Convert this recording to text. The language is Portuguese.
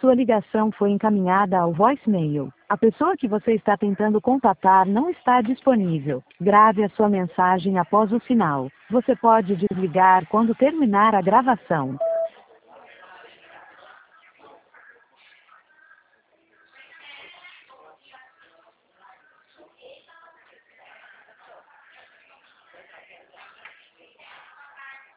Sua ligação foi encaminhada ao voicemail. A pessoa que você está tentando contatar não está disponível. Grave a sua mensagem após o sinal. Você pode desligar quando terminar a gravação.